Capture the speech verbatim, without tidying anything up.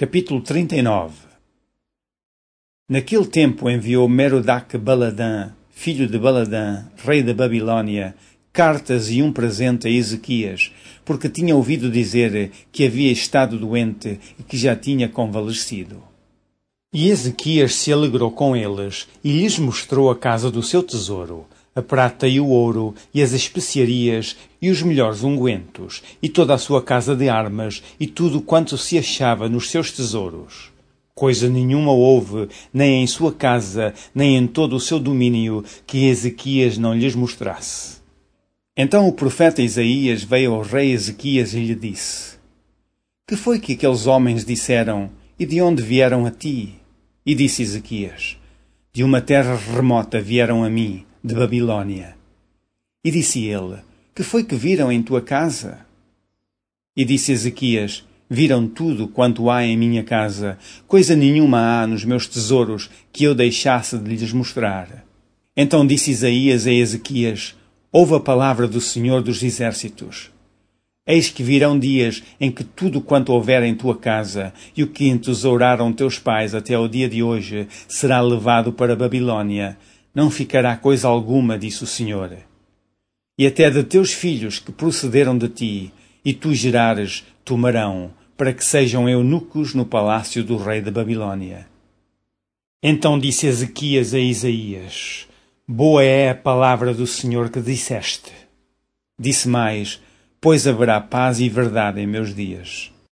Capítulo trinta e nove. Naquele tempo enviou Merodach-Baladã, filho de Baladã, rei da Babilônia, cartas e um presente a Ezequias, porque tinha ouvido dizer que havia estado doente e que já tinha convalescido. E Ezequias se alegrou com eles e lhes mostrou a casa do seu tesouro, a prata e o ouro, e as especiarias, e os melhores ungüentos, e toda a sua casa de armas, e tudo quanto se achava nos seus tesouros. Coisa nenhuma houve, nem em sua casa, nem em todo o seu domínio, que Ezequias não lhes mostrasse. Então o profeta Isaías veio ao rei Ezequias e lhe disse: Que foi que aqueles homens disseram, e de onde vieram a ti? E disse Ezequias: De uma terra remota vieram a mim, de Babilônia. E disse ele: Que foi que viram em tua casa? E disse Ezequias: Viram tudo quanto há em minha casa, coisa nenhuma há nos meus tesouros que eu deixasse de lhes mostrar. Então disse Isaías a Ezequias: Ouve a palavra do Senhor dos Exércitos. Eis que virão dias em que tudo quanto houver em tua casa, e o que entesouraram teus pais até ao dia de hoje, será levado para a Babilônia. Não ficará coisa alguma, disse o Senhor. E até de teus filhos que procederam de ti, e tu gerares, tomarão, para que sejam eunucos no palácio do rei da Babilônia. Então disse Ezequias a Isaías: Boa é a palavra do Senhor que disseste. Disse mais: Pois haverá paz e verdade em meus dias.